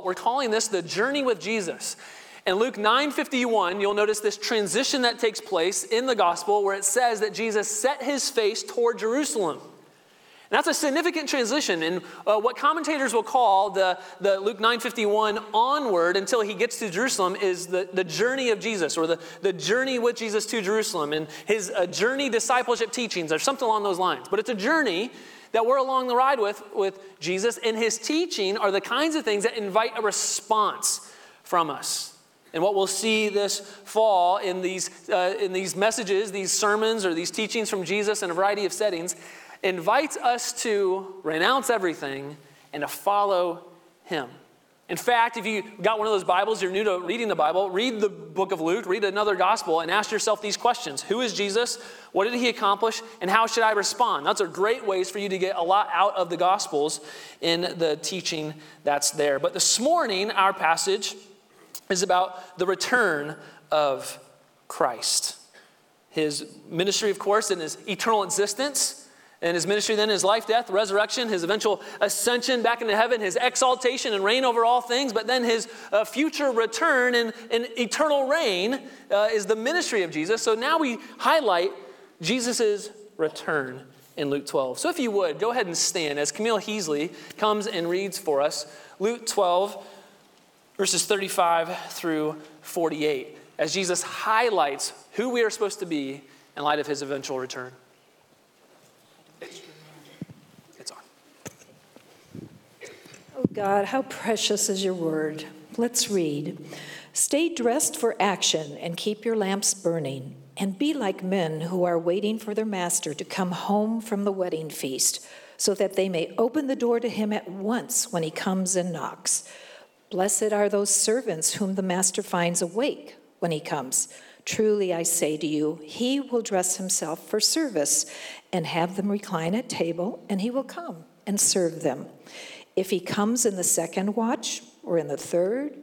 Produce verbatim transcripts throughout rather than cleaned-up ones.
we're calling this the journey with Jesus. In Luke nine fifty-one, you'll notice this transition that takes place in the gospel where it says that Jesus set his face toward Jerusalem. And that's a significant transition in uh, what commentators will call the, the Luke nine fifty-one onward until he gets to Jerusalem is the, the journey of Jesus, or the, the journey with Jesus to Jerusalem, and his uh, journey discipleship teachings or something along those lines. But it's a journey that we're along the ride with, with Jesus, and his teaching are the kinds of things that invite a response from us. And what we'll see this fall in these, uh, in these messages, these sermons, or these teachings from Jesus in a variety of settings, invites us to renounce everything and to follow him. In fact, if you got one of those Bibles, you're new to reading the Bible, read the book of Luke, read another gospel, and ask yourself these questions. Who is Jesus? What did he accomplish? And how should I respond? Those are great ways for you to get a lot out of the gospels in the teaching that's there. But this morning, our passage is about the return of Christ. His ministry, of course, and his eternal existence. And his ministry then, his life, death, resurrection, his eventual ascension back into heaven, his exaltation and reign over all things, but then his uh, future return and, and eternal reign uh, is the ministry of Jesus. So now we highlight Jesus' return in Luke twelve. So if you would, go ahead and stand as Camille Heasley comes and reads for us Luke twelve, verses thirty-five through forty-eight, as Jesus highlights who we are supposed to be in light of his eventual return. It's on. Oh God, how precious is your word. Let's read. Stay dressed for action and keep your lamps burning, and be like men who are waiting for their master to come home from the wedding feast, so that they may open the door to him at once when he comes and knocks. Blessed are those servants whom the master finds awake when he comes. Truly, I say to you, he will dress himself for service and have them recline at table, and he will come and serve them. If he comes in the second watch or in the third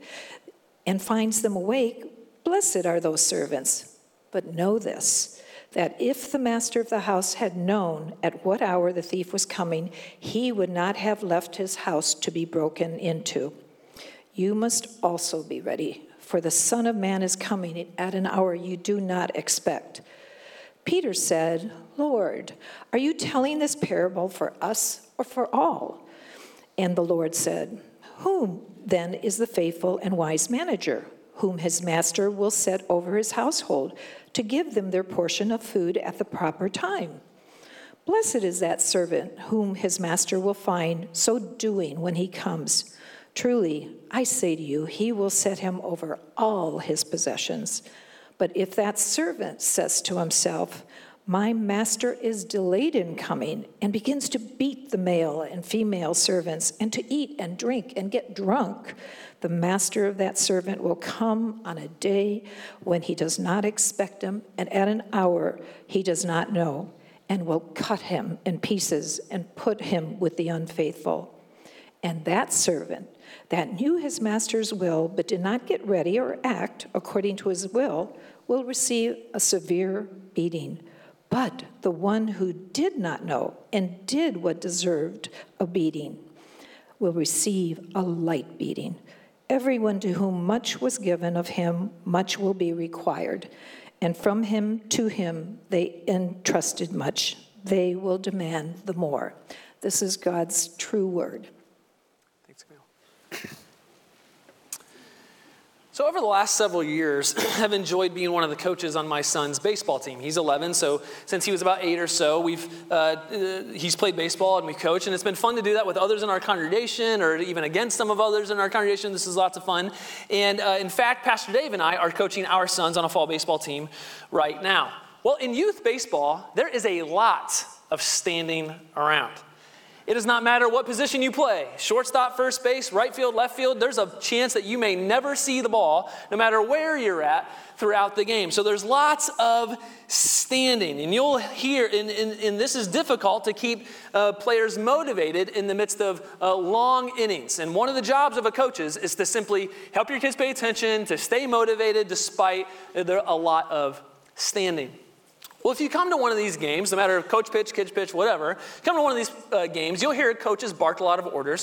and finds them awake, blessed are those servants. But know this, that if the master of the house had known at what hour the thief was coming, he would not have left his house to be broken into. You must also be ready, for the Son of Man is coming at an hour you do not expect. Peter said, Lord, are you telling this parable for us or for all? And the Lord said, whom then is the faithful and wise manager, whom his master will set over his household to give them their portion of food at the proper time? Blessed is that servant whom his master will find so doing when he comes. Truly, I say to you, he will set him over all his possessions. But if that servant says to himself, my master is delayed in coming, and begins to beat the male and female servants, and to eat and drink and get drunk, the master of that servant will come on a day when he does not expect him, and at an hour he does not know, and will cut him in pieces and put him with the unfaithful. And that servant that knew his master's will but did not get ready or act according to his will will receive a severe beating. But the one who did not know and did what deserved a beating will receive a light beating. Everyone to whom much was given of him, much will be required. And from him to him they entrusted much. They will demand the more. This is God's true word. Thanks, Camille. So over the last several years, I've enjoyed being one of the coaches on my son's baseball team. He's eleven, so since he was about eight or so, we've uh, uh, he's played baseball and we coach, and it's been fun to do that with others in our congregation or even against some of others in our congregation. This is lots of fun. And uh, in fact, Pastor Dave and I are coaching our sons on a fall baseball team right now. Well, in youth baseball, there is a lot of standing around. It does not matter what position you play, shortstop, first base, right field, left field, there's a chance that you may never see the ball, no matter where you're at throughout the game. So there's lots of standing, and you'll hear, and, and, and this is difficult to keep uh, players motivated in the midst of uh, long innings. And one of the jobs of a coach is, is to simply help your kids pay attention, to stay motivated despite there a lot of standing. Well, if you come to one of these games, no matter coach pitch, kids pitch, whatever, come to one of these uh, games, you'll hear coaches bark a lot of orders.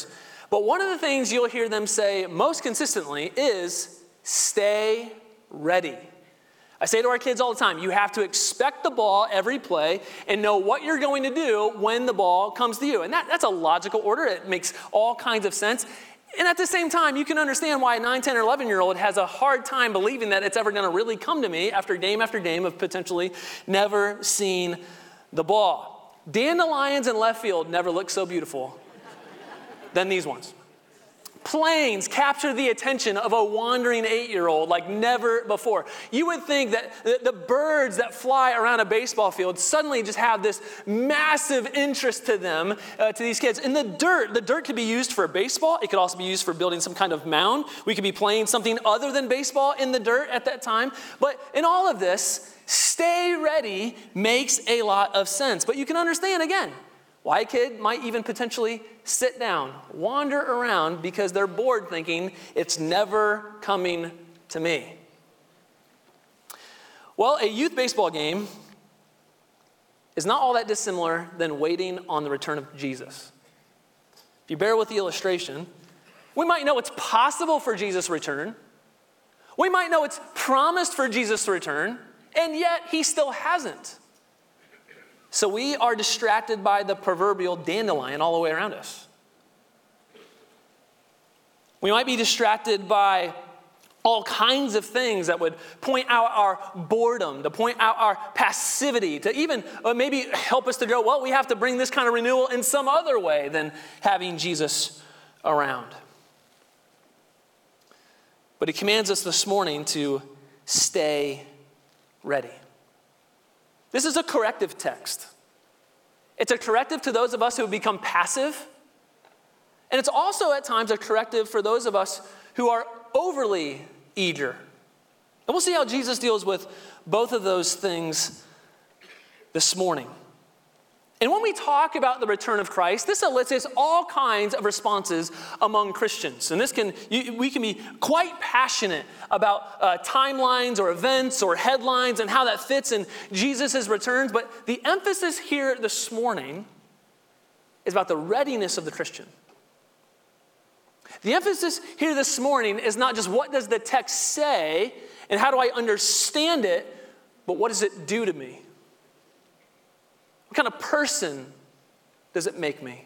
But one of the things you'll hear them say most consistently is, stay ready. I say to our kids all the time, you have to expect the ball every play and know what you're going to do when the ball comes to you. And that, that's a logical order. It makes all kinds of sense. And at the same time, you can understand why a nine, ten, or eleven-year-old has a hard time believing that it's ever going to really come to me after game after game of potentially never seeing the ball. Dandelions in left field never look so beautiful than these ones. Planes capture the attention of a wandering eight-year-old like never before. You would think that the birds that fly around a baseball field suddenly just have this massive interest to them, uh, to these kids. And the dirt, the dirt could be used for baseball. It could also be used for building some kind of mound. We could be playing something other than baseball in the dirt at that time. But in all of this, stay ready makes a lot of sense. But you can understand, again, why a kid might even potentially sit down, wander around because they're bored thinking it's never coming to me. Well, a youth baseball game is not all that dissimilar than waiting on the return of Jesus. If you bear with the illustration, we might know it's possible for Jesus to return. We might know it's promised for Jesus to return, and yet he still hasn't. So we are distracted by the proverbial dandelion all the way around us. We might be distracted by all kinds of things that would point out our boredom, to point out our passivity, to even uh, maybe help us to go, well, we have to bring this kind of renewal in some other way than having Jesus around. But he commands us this morning to stay ready. This is a corrective text. It's a corrective to those of us who have become passive. And it's also at times a corrective for those of us who are overly eager. And we'll see how Jesus deals with both of those things this morning. And when we talk about the return of Christ, this elicits all kinds of responses among Christians. And this can you, we can be quite passionate about uh, timelines or events or headlines and how that fits in Jesus' returns. But the emphasis here this morning is about the readiness of the Christian. The emphasis here this morning is not just what does the text say and how do I understand it, but what does it do to me? What kind of person does it make me?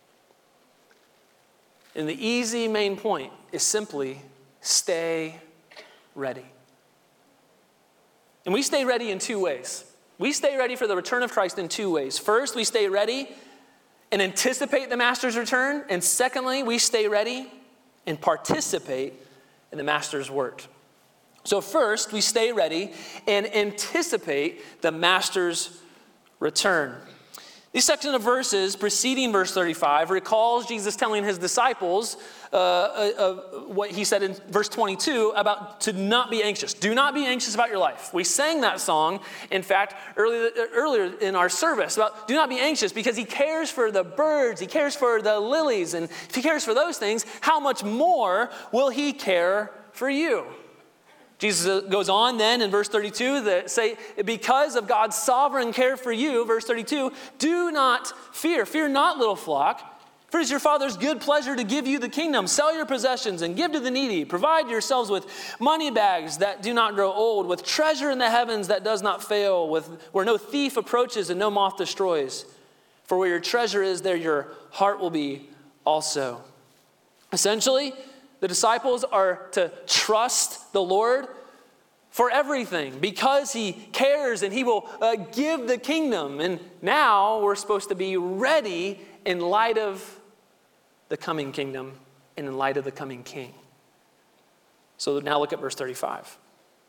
And the easy main point is simply stay ready. And we stay ready in two ways. We stay ready for the return of Christ in two ways. First, we stay ready and anticipate the Master's return. And secondly, we stay ready and participate in the Master's work. So first, we stay ready and anticipate the Master's return. This section of verses preceding verse thirty-five recalls Jesus telling his disciples uh, uh, uh, what he said in verse twenty-two about to not be anxious. Do not be anxious about your life. We sang that song, in fact, earlier, earlier in our service about do not be anxious because he cares for the birds, he cares for the lilies, and if he cares for those things, how much more will he care for you? Jesus goes on then in verse thirty-two that say, because of God's sovereign care for you, verse thirty-two, do not fear. Fear not, little flock, for it is your Father's good pleasure to give you the kingdom. Sell your possessions and give to the needy. Provide yourselves with money bags that do not grow old, with treasure in the heavens that does not fail, with where no thief approaches and no moth destroys. For where your treasure is, there your heart will be also. Essentially, the disciples are to trust the Lord for everything because he cares and he will uh, give the kingdom. And now we're supposed to be ready in light of the coming kingdom and in light of the coming king. So now look at verse thirty-five.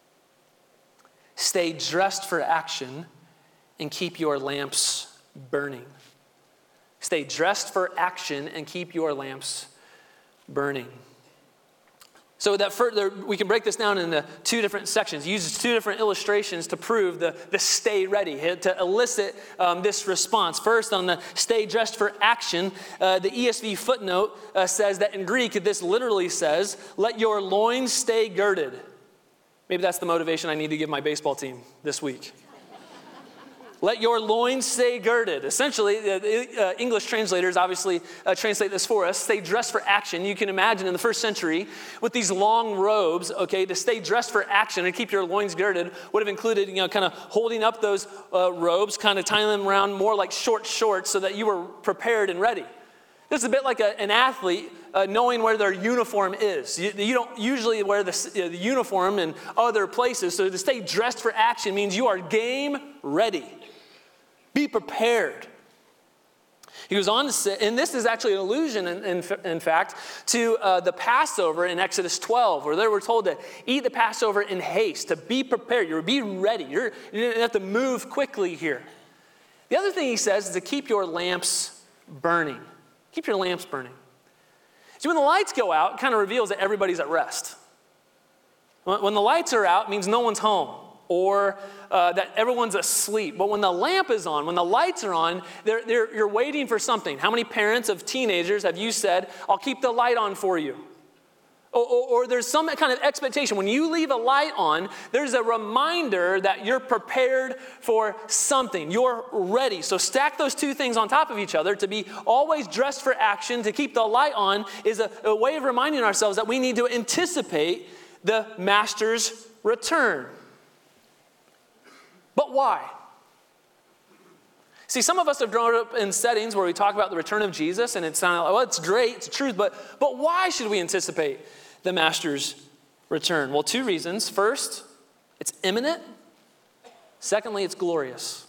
Stay dressed for action and keep your lamps burning. Stay dressed for action and keep your lamps burning. So that further, we can break this down into two different sections. He uses two different illustrations to prove the, the stay ready, to elicit um, this response. First, on the stay dressed for action, uh, the E S V footnote uh, says that in Greek, this literally says, let your loins stay girded. Maybe that's the motivation I need to give my baseball team this week. let your loins stay girded. Essentially, the uh, English translators obviously uh, translate this for us. Stay dressed for action. You can imagine in the first century with these long robes, okay, to stay dressed for action and keep your loins girded would have included, you know, kind of holding up those uh, robes, kind of tying them around more like short shorts so that you were prepared and ready. This is a bit like a, an athlete uh, knowing where their uniform is. You, you don't usually wear the, uh, the uniform in other places, so to stay dressed for action means you are game ready. Be prepared. He goes on to say, and this is actually an allusion, in, in, in fact, to uh, the Passover in Exodus twelve, where they were told to eat the Passover in haste, to be prepared. You're be ready. You're, you have to move quickly here. The other thing he says is to keep your lamps burning. Keep your lamps burning. See, when the lights go out, it kind of reveals that everybody's at rest. When, when the lights are out, it means no one's home, or uh, that everyone's asleep. But when the lamp is on, when the lights are on, they're, they're, you're waiting for something. How many parents of teenagers have you said, I'll keep the light on for you? Or, or, or there's some kind of expectation. When you leave a light on, there's a reminder that you're prepared for something. You're ready. So stack those two things on top of each other. To be always dressed for action, to keep the light on, is a, a way of reminding ourselves that we need to anticipate the master's return. But why? See, some of us have grown up in settings where we talk about the return of Jesus, and it's not like, well, it's great, it's the truth, but, but why should we anticipate the master's return? Well, two reasons. First, it's imminent. Secondly, it's glorious.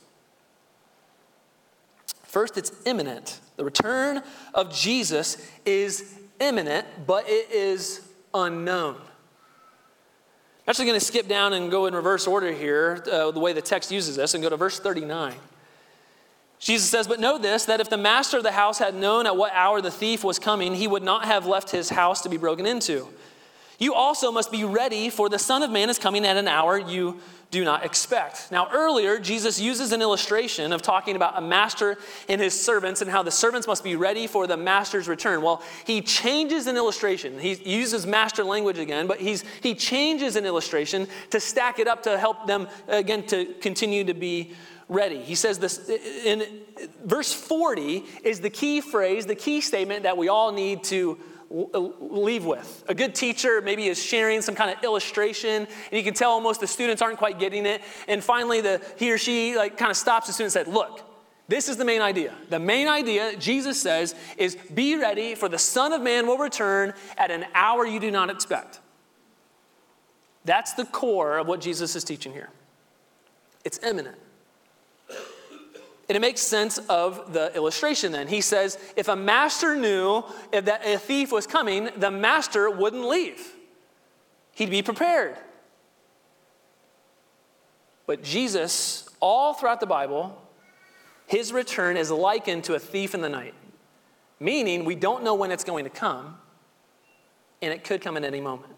First, it's imminent. The return of Jesus is imminent, but it is unknown. I'm actually going to skip down and go in reverse order here, uh, the way the text uses this, and go to verse thirty-nine. Jesus says, but know this, that if the master of the house had known at what hour the thief was coming, he would not have left his house to be broken into. You also must be ready, for the Son of Man is coming at an hour you do not expect. Now earlier, Jesus uses an illustration of talking about a master and his servants and how the servants must be ready for the master's return. Well, he changes an illustration. He uses master language again, but he's he changes an illustration to stack it up to help them, again, to continue to be ready. He says this in verse forty is the key phrase, the key statement that we all need to leave with. A good teacher maybe is sharing some kind of illustration, and you can tell almost the students aren't quite getting it. And finally, the he or she like kind of stops the student and said, "Look, this is the main idea. The main idea, Jesus says, is be ready, for the Son of Man will return at an hour you do not expect." That's the core of what Jesus is teaching here. It's imminent. And it makes sense of the illustration then. He says, if a master knew if that a thief was coming, the master wouldn't leave. He'd be prepared. But Jesus, all throughout the Bible, his return is likened to a thief in the night. Meaning we don't know when it's going to come, and it could come at any moment.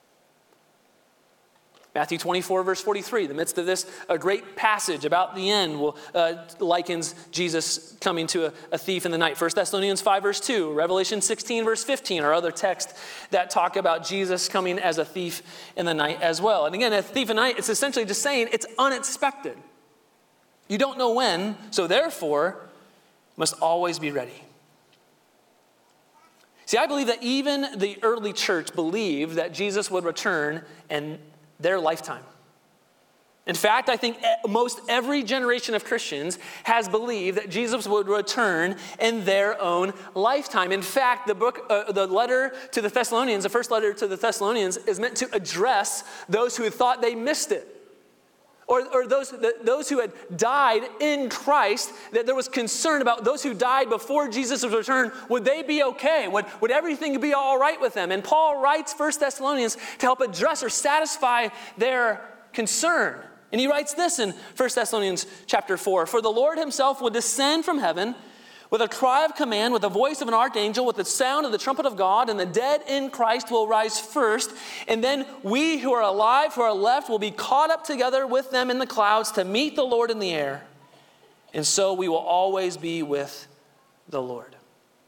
Matthew twenty-four, verse forty-three, in the midst of this, a great passage about the end will uh, likens Jesus coming to a, a thief in the night. First Thessalonians five, verse two, Revelation sixteen, verse fifteen are other texts that talk about Jesus coming as a thief in the night as well. And again, a thief in the night, it's essentially just saying it's unexpected. You don't know when, so therefore, must always be ready. See, I believe that even the early church believed that Jesus would return and their lifetime. In fact, I think most every generation of Christians has believed that Jesus would return in their own lifetime. In fact, the book, uh, the letter to the Thessalonians, the first letter to the Thessalonians, is meant to address those who thought they missed it. Or, or those, the, those who had died in Christ, that there was concern about those who died before Jesus' return. Would they be okay? Would, would everything be all right with them? And Paul writes First Thessalonians to help address or satisfy their concern. And he writes this in First Thessalonians chapter four. For the Lord himself will descend from heaven with a cry of command, with the voice of an archangel, with the sound of the trumpet of God, and the dead in Christ will rise first. And then we who are alive, who are left, will be caught up together with them in the clouds to meet the Lord in the air. And so we will always be with the Lord.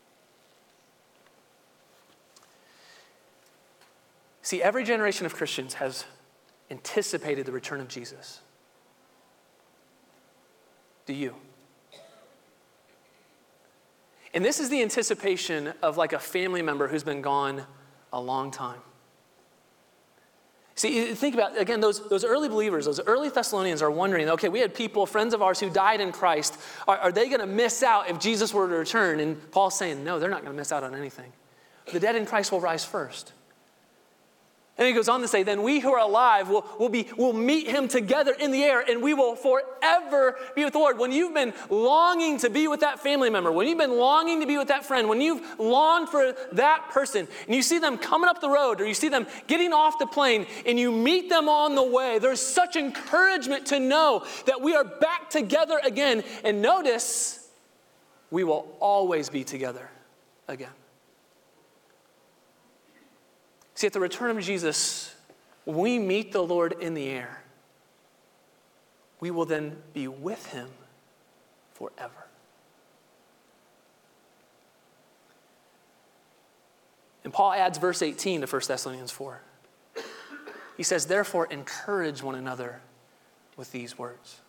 See, every generation of Christians has anticipated the return of Jesus. do you? And this is the anticipation of like a family member who's been gone a long time. See, think about, again, those, those early believers, those early Thessalonians are wondering, okay, we had people, friends of ours who died in Christ. Are, are they going to miss out if Jesus were to return? And Paul's saying, no, they're not going to miss out on anything. The dead in Christ will rise first. And he goes on to say, then we who are alive will, will, be, will meet him together in the air, and we will forever be with the Lord. When you've been longing to be with that family member, when you've been longing to be with that friend, when you've longed for that person, and you see them coming up the road, or you see them getting off the plane, and you meet them on the way, there's such encouragement to know that we are back together again. And notice, we will always be together again. See, at the return of Jesus, when we meet the Lord in the air, we will then be with him forever. And Paul adds verse eighteen to First Thessalonians four. He says, therefore, encourage one another with these words.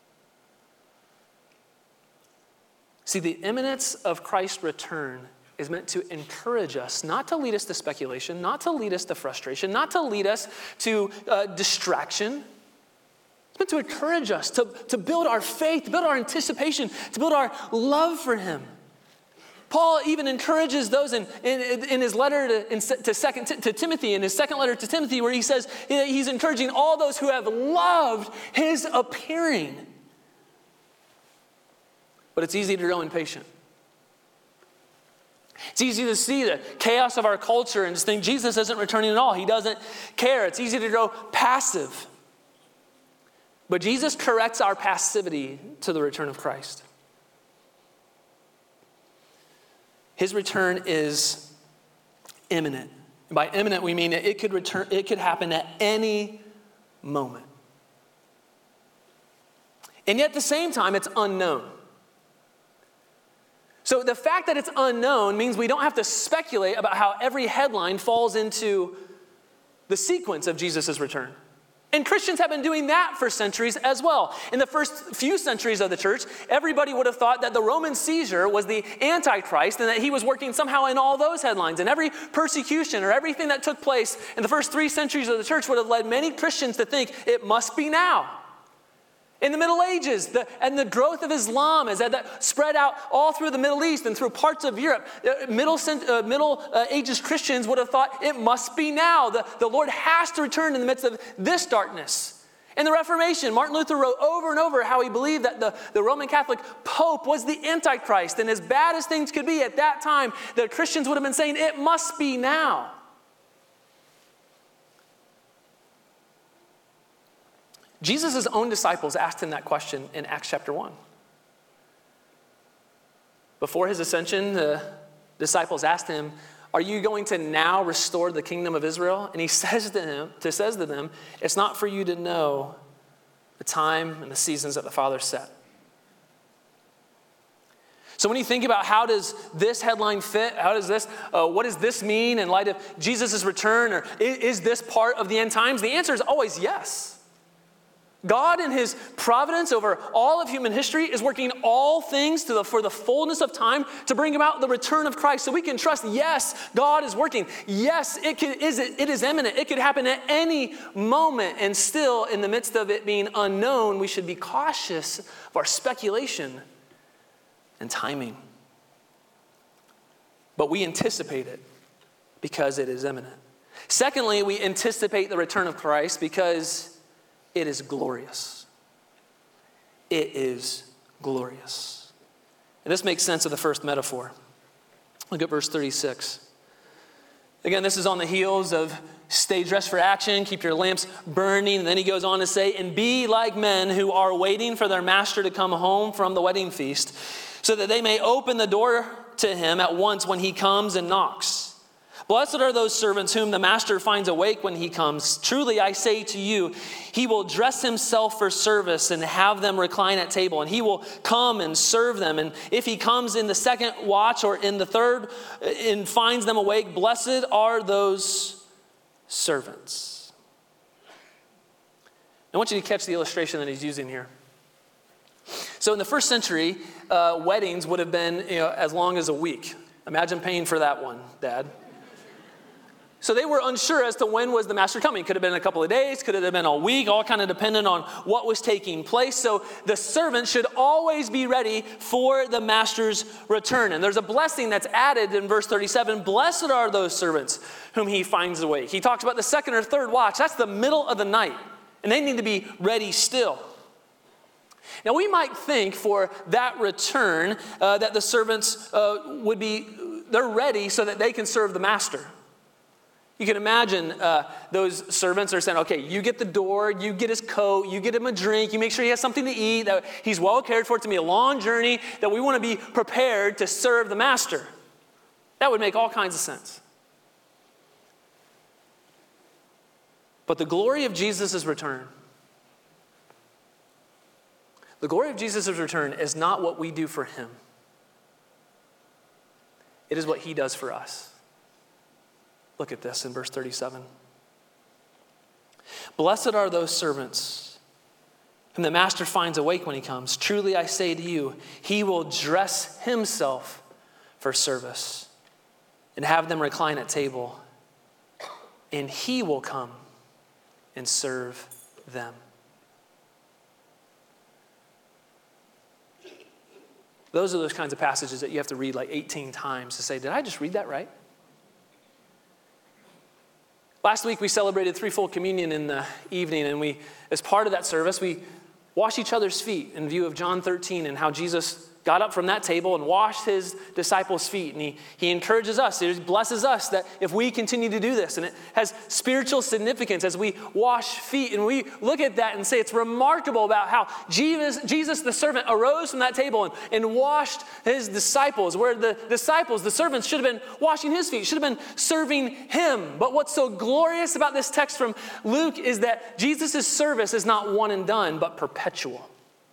See, the imminence of Christ's return is meant to encourage us, not to lead us to speculation, not to lead us to frustration, not to lead us to uh, distraction. It's meant to encourage us, to, to build our faith, to build our anticipation, to build our love for him. Paul even encourages those in, in, in his letter to, in, to, second, to Timothy, in his second letter to Timothy, where he says he's encouraging all those who have loved his appearing. But it's easy to grow impatient. It's easy to see the chaos of our culture and just think Jesus isn't returning at all. He doesn't care. It's easy to grow passive. But Jesus corrects our passivity to the return of Christ. His return is imminent. And by imminent, we mean it could return, it could happen at any moment. And yet at the same time, it's unknown. So the fact that it's unknown means we don't have to speculate about how every headline falls into the sequence of Jesus' return. And Christians have been doing that for centuries as well. In the first few centuries of the church, everybody would have thought that the Roman Caesar was the Antichrist and that he was working somehow in all those headlines. And every persecution or everything that took place in the first three centuries of the church would have led many Christians to think it must be now. In the Middle Ages, the, and the growth of Islam as that spread out all through the Middle East and through parts of Europe, Middle, uh, middle uh, Ages Christians would have thought it must be now. The, the Lord has to return in the midst of this darkness. In the Reformation, Martin Luther wrote over and over how he believed that the, the Roman Catholic Pope was the Antichrist. And as bad as things could be at that time, the Christians would have been saying it must be now. Jesus' own disciples asked him that question in Acts chapter one. Before his ascension, the disciples asked him, are you going to now restore the kingdom of Israel? And he says to him, to says to them, it's not for you to know the time and the seasons that the Father set. So when you think about how does this headline fit, how does this, uh, what does this mean in light of Jesus' return, or is, is this part of the end times? The answer is always yes. God in his providence over all of human history is working all things to the, for the fullness of time to bring about the return of Christ. So we can trust, yes, God is working. Yes, it, can, is, it is imminent. It could happen at any moment. And still, in the midst of it being unknown, we should be cautious of our speculation and timing. But we anticipate it because it is imminent. Secondly, we anticipate the return of Christ because it is glorious. It is glorious. And this makes sense of the first metaphor. Look at verse thirty-six. Again, this is on the heels of stay dressed for action, keep your lamps burning. And then he goes on to say, and be like men who are waiting for their master to come home from the wedding feast, so that they may open the door to him at once when he comes and knocks. Blessed are those servants whom the master finds awake when he comes. Truly, I say to you, he will dress himself for service and have them recline at table, and he will come and serve them. And if he comes in the second watch or in the third and finds them awake, blessed are those servants. I want you to catch the illustration that he's using here. So in the first century, uh, weddings would have been you know, as long as a week. Imagine paying for that one, Dad. So they were unsure as to when was the master coming. Could have been a couple of days, could have been a week, all kind of dependent on what was taking place. So the servant should always be ready for the master's return. And there's a blessing that's added in verse thirty-seven. Blessed are those servants whom he finds awake. He talks about the second or third watch. That's the middle of the night. And they need to be ready still. Now we might think for that return uh, that the servants uh, would be, they're ready so that they can serve the master. You can imagine uh, those servants are saying, okay, you get the door, you get his coat, you get him a drink, you make sure he has something to eat, that he's well cared for. It's going to be a long journey, that we want to be prepared to serve the master. That would make all kinds of sense. But the glory of Jesus' return, the glory of Jesus' return is not what we do for him. It is what he does for us. Look at this in verse thirty-seven. Blessed are those servants whom the master finds awake when he comes. Truly I say to you, he will dress himself for service and have them recline at table, and he will come and serve them. Those are those kinds of passages that you have to read like eighteen times to say, did I just read that right? Last week we celebrated threefold communion in the evening, and we, as part of that service, we washed each other's feet in view of John thirteen and how Jesus got up from that table and washed his disciples' feet. And he, he encourages us, he blesses us that if we continue to do this, and it has spiritual significance as we wash feet. And we look at that and say it's remarkable about how Jesus, Jesus the servant, arose from that table and, and washed his disciples, where the disciples, the servants, should have been washing his feet, should have been serving him. But what's so glorious about this text from Luke is that Jesus' service is not one and done, but perpetual.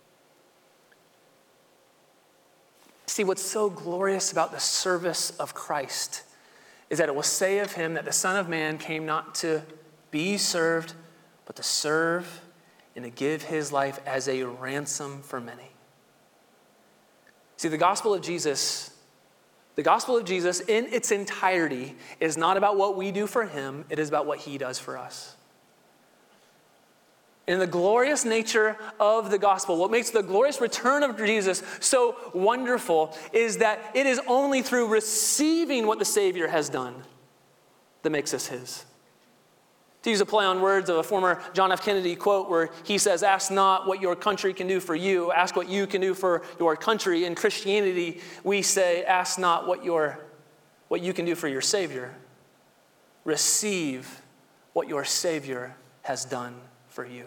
See, what's so glorious about the service of Christ is that it will say of him that the Son of Man came not to be served, but to serve and to give his life as a ransom for many. See, the gospel of Jesus, the gospel of Jesus in its entirety is not about what we do for him, it is about what he does for us. And the glorious nature of the gospel, what makes the glorious return of Jesus so wonderful is that it is only through receiving what the Savior has done that makes us his. To use a play on words of a former John F. Kennedy quote where he says, ask not what your country can do for you, ask what you can do for your country. In Christianity, we say, ask not what, your, what you can do for your Savior. Receive what your Savior has done for you.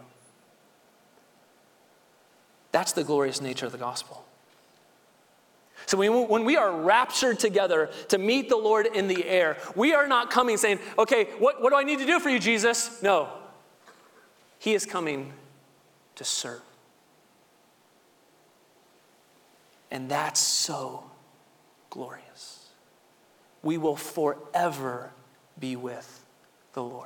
That's the glorious nature of the gospel. So when we are raptured together to meet the Lord in the air, we are not coming saying, okay, what, what do I need to do for you, Jesus? No. He is coming to serve. And that's so glorious. We will forever be with the Lord.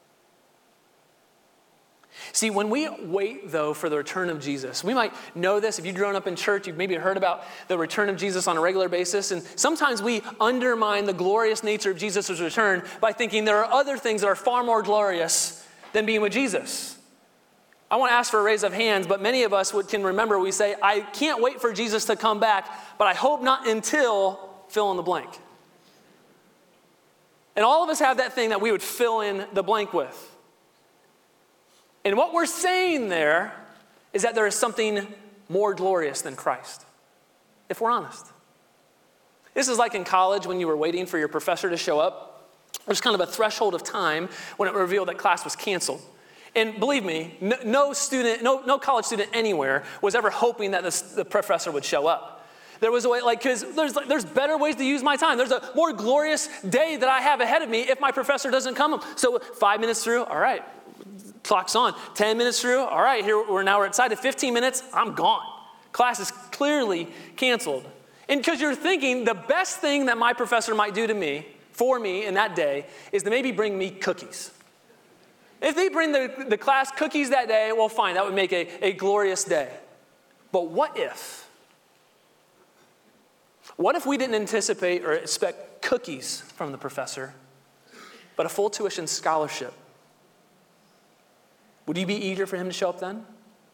See, when we wait, though, for the return of Jesus, we might know this. If you've grown up in church, you've maybe heard about the return of Jesus on a regular basis. And sometimes we undermine the glorious nature of Jesus' return by thinking there are other things that are far more glorious than being with Jesus. I want to ask for a raise of hands, but many of us would, can remember we say, I can't wait for Jesus to come back, but I hope not until fill in the blank. And all of us have that thing that we would fill in the blank with. And what we're saying there is that there is something more glorious than Christ, if we're honest. This is like in college when you were waiting for your professor to show up. There's kind of a threshold of time when it revealed that class was canceled. And believe me, no, no student, no, no college student anywhere was ever hoping that this, the professor would show up. There was a way, like, because there's, like, there's better ways to use my time. There's a more glorious day that I have ahead of me if my professor doesn't come. So five minutes through, all right. Clock's on. ten minutes through. All right, here we're now we're excited. fifteen minutes, I'm gone. Class is clearly canceled. And because you're thinking the best thing that my professor might do to me, for me in that day, is to maybe bring me cookies. If they bring the, the class cookies that day, well, fine, that would make a, a glorious day. But what if? What if we didn't anticipate or expect cookies from the professor, but a full tuition scholarship? Would you be eager for him to show up then?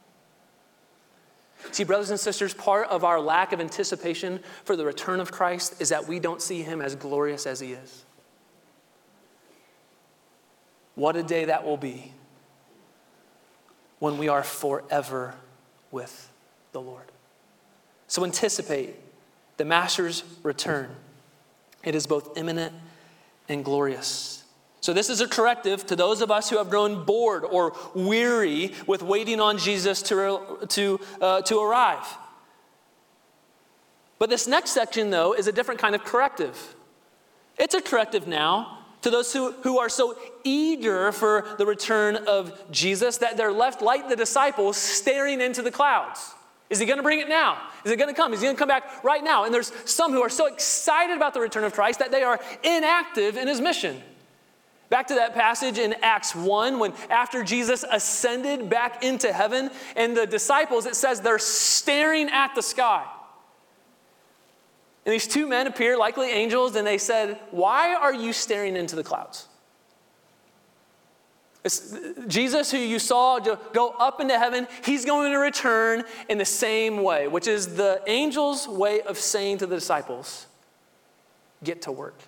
See, brothers and sisters, part of our lack of anticipation for the return of Christ is that we don't see him as glorious as he is. What a day that will be when we are forever with the Lord. So anticipate the Master's return. It is both imminent and glorious. So this is a corrective to those of us who have grown bored or weary with waiting on Jesus to, to, uh, to arrive. But this next section, though, is a different kind of corrective. It's a corrective now to those who, who are so eager for the return of Jesus that they're left like the disciples staring into the clouds. Is he going to bring it now? Is it going to come? Is he going to come back right now? And there's some who are so excited about the return of Christ that they are inactive in his mission. Back to that passage in Acts one, when after Jesus ascended back into heaven, and the disciples, it says they're staring at the sky. And these two men appear, likely angels, and they said, "Why are you staring into the clouds?" It's Jesus, who you saw go up into heaven, he's going to return in the same way, which is the angel's way of saying to the disciples, get to work.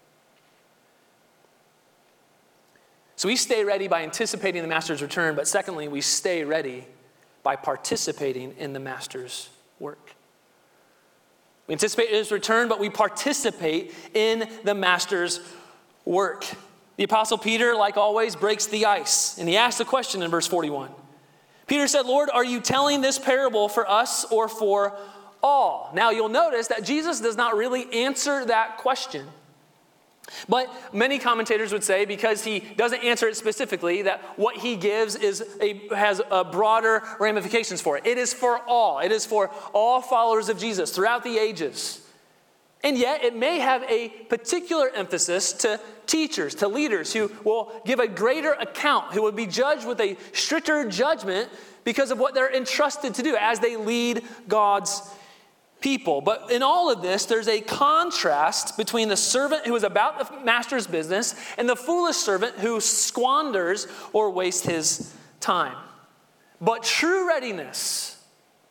So we stay ready by anticipating the Master's return, but secondly, we stay ready by participating in the Master's work. We anticipate his return, but we participate in the Master's work. The Apostle Peter, like always, breaks the ice, and he asks a question in verse forty-one. Peter said, "Lord, are you telling this parable for us or for all?" Now you'll notice that Jesus does not really answer that question. But many commentators would say, because he doesn't answer it specifically, that what he gives is a, has a broader ramifications for it. It is for all. It is for all followers of Jesus throughout the ages. And yet it may have a particular emphasis to teachers, to leaders who will give a greater account, who will be judged with a stricter judgment because of what they're entrusted to do as they lead God's people. But in all of this, there's a contrast between the servant who is about the master's business and the foolish servant who squanders or wastes his time. But true readiness,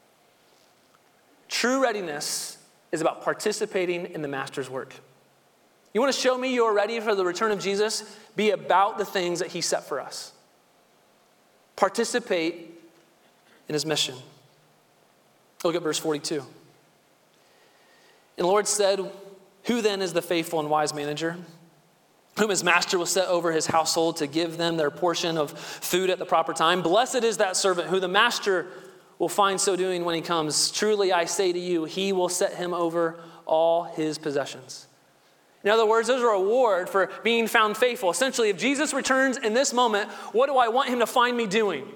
true readiness is about participating in the master's work. You want to show me you're ready for the return of Jesus? Be about the things that he set for us. Participate in his mission. Look at verse forty-two. And the Lord said, "Who then is the faithful and wise manager, whom his master will set over his household to give them their portion of food at the proper time? Blessed is that servant who the master will find so doing when he comes. Truly I say to you, he will set him over all his possessions." In other words, there's a reward for being found faithful. Essentially, if Jesus returns in this moment, what do I want him to find me doing?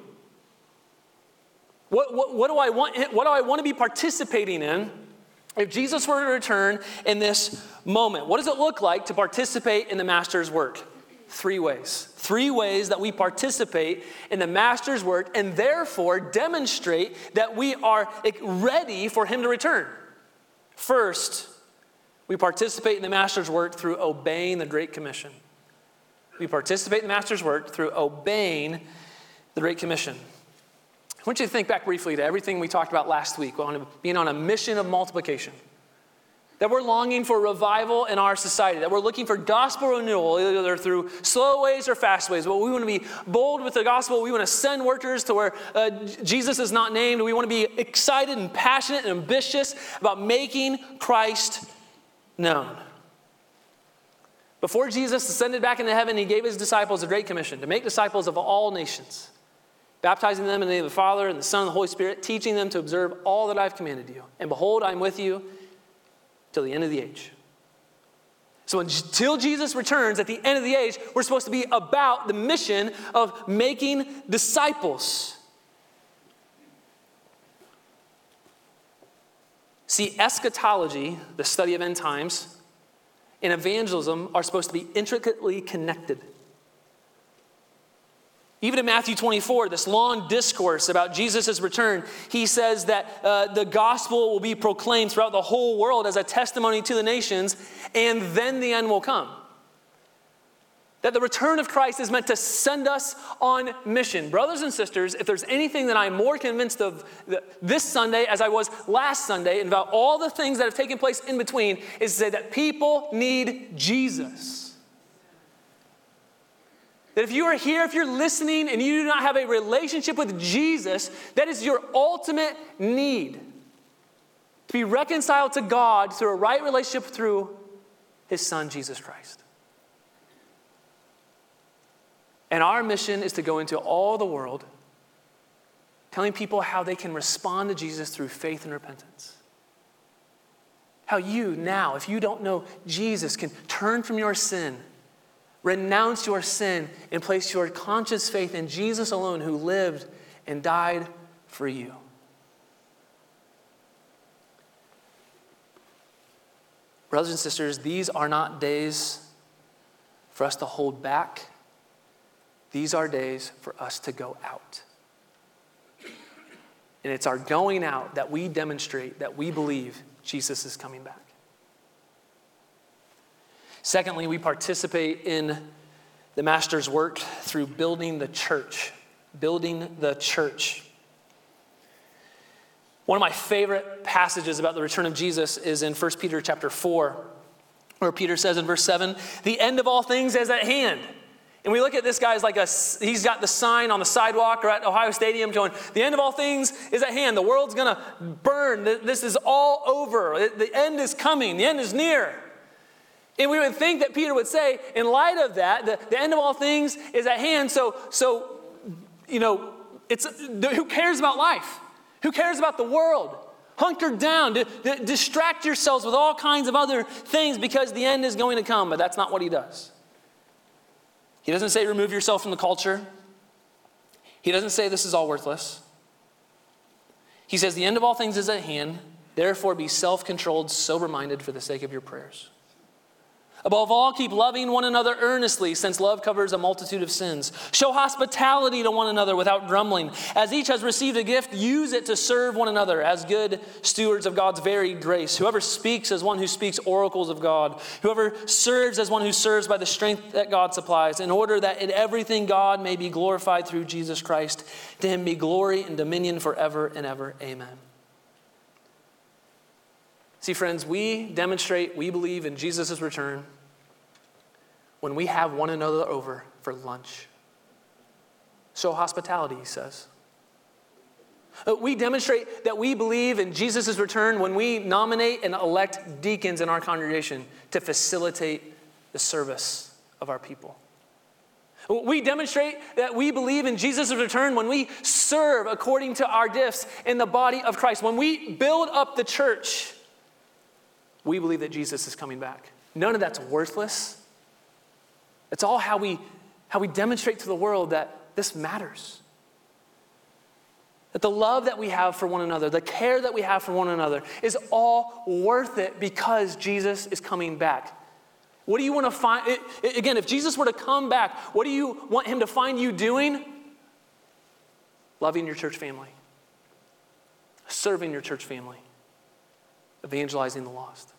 What, what, what do I want, what do I want to be participating in if Jesus were to return in this moment? What does it look like to participate in the master's work? Three ways. Three ways that we participate in the master's work and therefore demonstrate that we are ready for him to return. First, we participate in the master's work through obeying the Great Commission. We participate in the master's work through obeying the Great Commission. I want you to think back briefly to everything we talked about last week, on being on a mission of multiplication. That we're longing for revival in our society, that we're looking for gospel renewal, either through slow ways or fast ways. But we want to be bold with the gospel. We want to send workers to where uh, Jesus is not named. We want to be excited and passionate and ambitious about making Christ known. Before Jesus ascended back into heaven, he gave his disciples a great commission to make disciples of all nations, baptizing them in the name of the Father and the Son and the Holy Spirit, teaching them to observe all that I've commanded you. And behold, I'm with you till the end of the age. So until Jesus returns at the end of the age, we're supposed to be about the mission of making disciples. See, eschatology, the study of end times, and evangelism are supposed to be intricately connected. Even in Matthew twenty-four, this long discourse about Jesus' return, he says that uh, the gospel will be proclaimed throughout the whole world as a testimony to the nations, and then the end will come. That the return of Christ is meant to send us on mission. Brothers and sisters, if there's anything that I'm more convinced of this Sunday as I was last Sunday, and about all the things that have taken place in between, is to say that people need Jesus. That if you are here, if you're listening, and you do not have a relationship with Jesus, that is your ultimate need. To be reconciled to God through a right relationship through his Son, Jesus Christ. And our mission is to go into all the world, telling people how they can respond to Jesus through faith and repentance. How you now, if you don't know Jesus, can turn from your sin, renounce your sin, and place your conscious faith in Jesus alone, who lived and died for you. Brothers and sisters, these are not days for us to hold back. These are days for us to go out. And it's our going out that we demonstrate that we believe Jesus is coming back. Secondly, we participate in the Master's work through building the church. Building the church. One of my favorite passages about the return of Jesus is in First Peter chapter four, where Peter says in verse seven, the end of all things is at hand. And we look at this guy as like a, he's got the sign on the sidewalk or at Ohio Stadium going, the end of all things is at hand. The world's going to burn. This is all over. The end is coming. The end is near. And we would think that Peter would say, in light of that, the, the end of all things is at hand. So, so you know, it's who cares about life? Who cares about the world? Hunker down. D- d- distract yourselves with all kinds of other things because the end is going to come. But that's not what he does. He doesn't say remove yourself from the culture. He doesn't say this is all worthless. He says the end of all things is at hand. Therefore be self-controlled, sober-minded for the sake of your prayers. Above all, keep loving one another earnestly, since love covers a multitude of sins. Show hospitality to one another without grumbling. As each has received a gift, use it to serve one another as good stewards of God's varied grace. Whoever speaks as one who speaks oracles of God. Whoever serves as one who serves by the strength that God supplies, in order that in everything God may be glorified through Jesus Christ. To him be glory and dominion forever and ever. Amen. See, friends, we demonstrate we believe in Jesus' return when we have one another over for lunch. Show hospitality, he says. We demonstrate that we believe in Jesus' return when we nominate and elect deacons in our congregation to facilitate the service of our people. We demonstrate that we believe in Jesus' return when we serve according to our gifts in the body of Christ. When we build up the church, we believe that Jesus is coming back. None of that's worthless. It's all how we, how we demonstrate to the world that this matters. That the love that we have for one another, the care that we have for one another is all worth it because Jesus is coming back. What do you want to find? It, it, again, if Jesus were to come back, what do you want him to find you doing? Loving your church family. Serving your church family. Evangelizing the lost.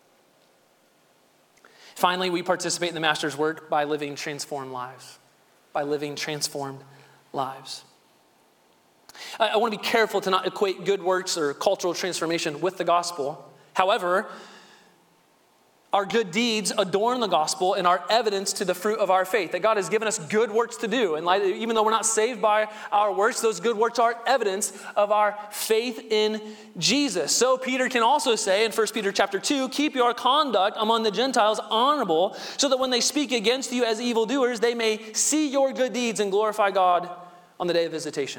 Finally, we participate in the Master's work by living transformed lives. By living transformed lives. I, I want to be careful to not equate good works or cultural transformation with the gospel. However, our good deeds adorn the gospel and are evidence to the fruit of our faith. That God has given us good works to do. And even though we're not saved by our works, those good works are evidence of our faith in Jesus. So Peter can also say in First Peter chapter two, keep your conduct among the Gentiles honorable, so that when they speak against you as evildoers, they may see your good deeds and glorify God on the day of visitation.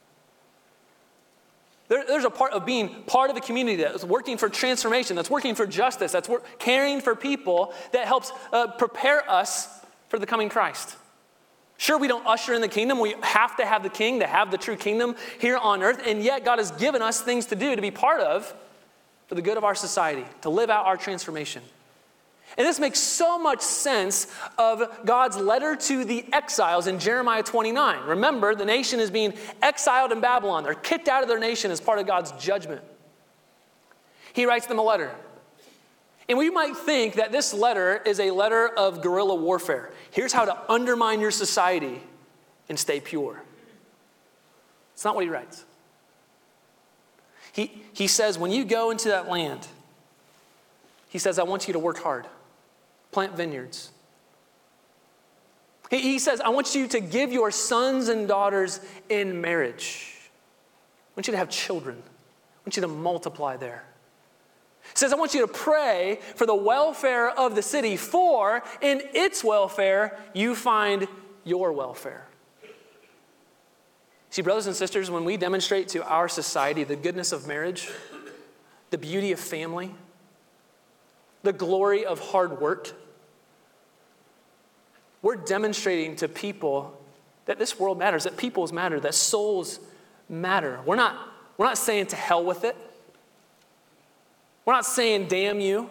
There, there's a part of being part of a community that's working for transformation, that's working for justice, that's work, caring for people, that helps uh, prepare us for the coming Christ. Sure, we don't usher in the kingdom. We have to have the king to have the true kingdom here on earth. And yet God has given us things to do, to be part of, for the good of our society, to live out our transformation. And this makes so much sense of God's letter to the exiles in Jeremiah twenty-nine. Remember, the nation is being exiled in Babylon. They're kicked out of their nation as part of God's judgment. He writes them a letter. And we might think that this letter is a letter of guerrilla warfare. Here's how to undermine your society and stay pure. It's not what he writes. He, he says, when you go into that land, he says, I want you to work hard. Plant vineyards. He, he says, I want you to give your sons and daughters in marriage. I want you to have children. I want you to multiply there. He says, I want you to pray for the welfare of the city, for in its welfare, you find your welfare. See, brothers and sisters, when we demonstrate to our society the goodness of marriage, the beauty of family, the glory of hard work, we're demonstrating to people that this world matters, that peoples matter, that souls matter. We're not, we're not saying to hell with it. We're not saying damn you.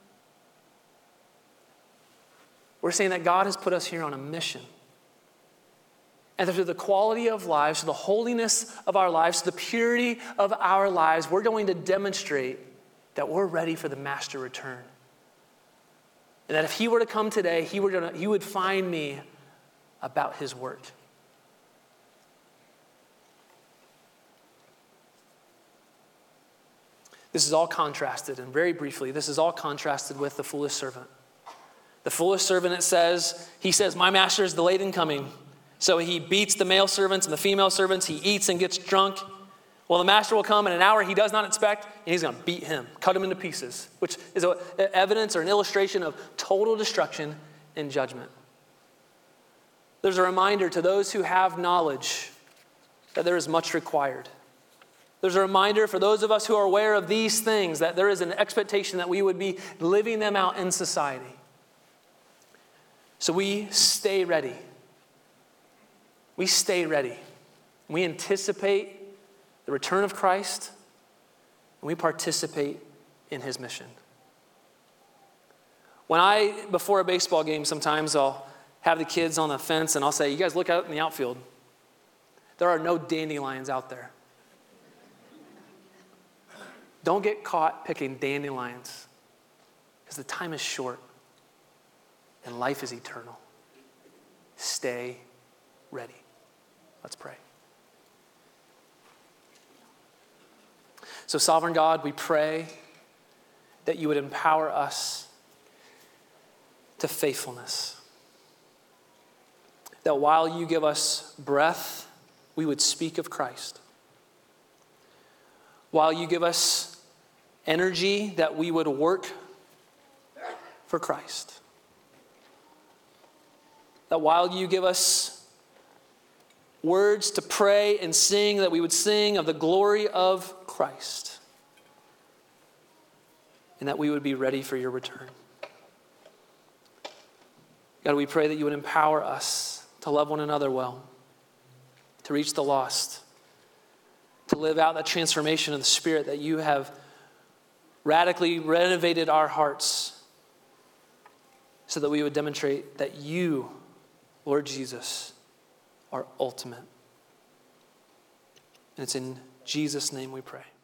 We're saying that God has put us here on a mission. And through the quality of lives, through the holiness of our lives, through the purity of our lives, we're going to demonstrate that we're ready for the master return. And that if he were to come today, he, were to, he would find me about his work. This is all contrasted, and very briefly, this is all contrasted with the foolish servant. The foolish servant, it says, he says, my master is delayed in coming. So he beats the male servants and the female servants. He eats and gets drunk. Well, the master will come in an hour he does not expect, and he's going to beat him, cut him into pieces, which is a, evidence or an illustration of total destruction and judgment. There's a reminder to those who have knowledge that there is much required. There's a reminder for those of us who are aware of these things that there is an expectation that we would be living them out in society. So we stay ready. We stay ready. We anticipate the return of Christ, and we participate in his mission. When I, before a baseball game, sometimes I'll have the kids on the fence and I'll say, you guys look out in the outfield. There are no dandelions out there. Don't get caught picking dandelions because the time is short and life is eternal. Stay ready. Let's pray. So, sovereign God, we pray that you would empower us to faithfulness. That while you give us breath, we would speak of Christ. While you give us energy, that we would work for Christ. That while you give us words to pray and sing, that we would sing of the glory of Christ. And that we would be ready for your return. God, we pray that you would empower us to love one another well, to reach the lost, to live out that transformation of the Spirit that you have radically renovated our hearts so that we would demonstrate that you, Lord Jesus, are ultimate. And it's in Jesus' name we pray.